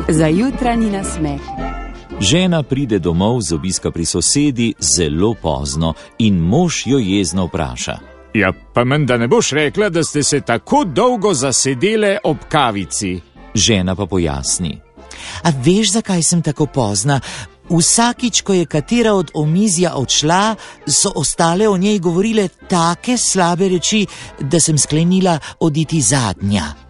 Za jutranji nasmeh. Žena pride domov z obiska pri sosedi zelo pozno in mož jo jezno vpraša. Ja, pa menda ne boš rekla, da ste se tako dolgo zasedele ob kavici? Žena pa pojasni. A veš, zakaj sem tako pozna? Vsakič, ko je katera od omizja odšla, so ostale o njej govorile take slabe reči, da sem sklenila oditi zadnja.